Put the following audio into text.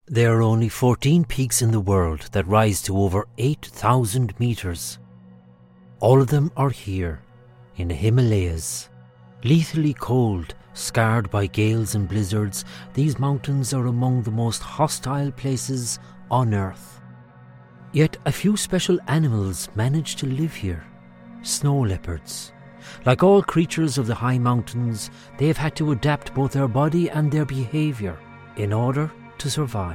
There are only 14 peaks in the world that rise to over 8,000 meters. All of them are here, in the Himalayas. Lethally cold, scarred by gales and blizzards, these mountains are among the most hostile places on Earth. Yet a few special animals manage to live here. Snow leopards. Like all creatures of the high mountains, they have had to adapt both their body and their behaviour in order to survive.